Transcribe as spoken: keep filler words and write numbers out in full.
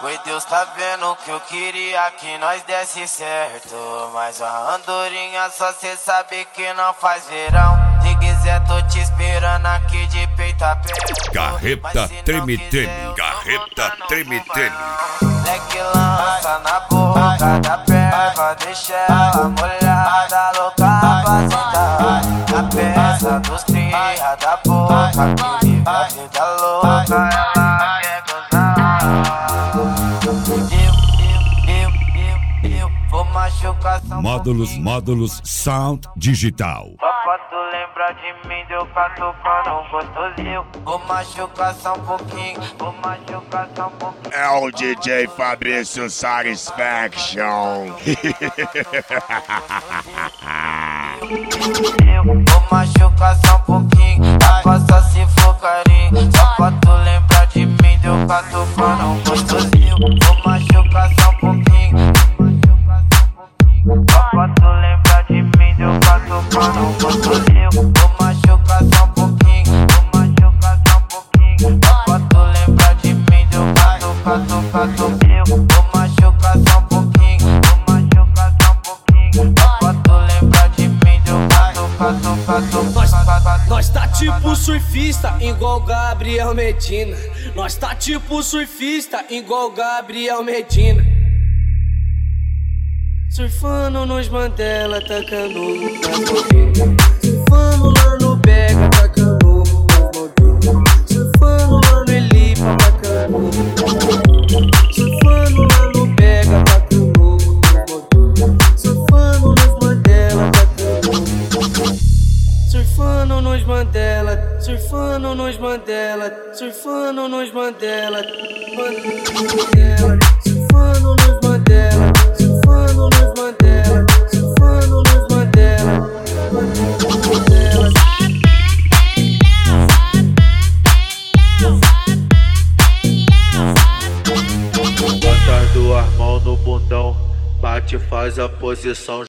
Foi Deus tá vendo que eu queria que nós desse certo, mas a andorinha só cê sabe que não faz verão. Se quiser tô te esperando aqui de peito aberto. Carreta treme treme, carreta treme treme. Leque lança na boca da perna, deixa ela molhada, louca pra sentar. Na peça dos cria da boca, que vive a vida louca, ela quer gozar. Eu, eu, eu, eu, eu vou machucar só um Módulos, pouquinho. módulos, sound digital. Só pra tu lembrar de mim, deu catucando um gostosinho. Vou machucar só um pouquinho, vou machucar só um pouquinho. É o D J Fabrício Satisfaction. Eu vou machucar só um pouquinho, passa se for carinho. Só pra tu lembrar de mim, deu catucando um gostosinho. Vou machucar só um pouquinho, só pra tu lembrar de mim, deu catucando um gostosinho. Vou machucar só um pouquinho, vou machucar só um pouquinho. Só pra tu lembrar de mim, deu catucando, catucando. Vou machucar só um pouquinho, vou machucar só um pouquinho. Só pra tu lembrar de mim, deu catucando, catucando. Nós tá tipo surfista, igual Gabriel Medina. Nós tá tipo surfista, igual Gabriel Medina. Surfando nos Mandela, tacando nas Maldinas. Surfando lá no Bega, tacando nas Maldinas. Surfando lá no Elipa, tacando nas Maldinas. Surfando lá no Bega, tacando nas Maldinas. Surfando nos Mandela, tacando. Surfando nos Mandela, surfando nos Mandela, surfando nos Mandela, Mandela, surfando nos Mandela, surfando nos Mandela, surfando nos Mandela, Mandela. Bota as duas mãos no bundão, bate e faz a posição.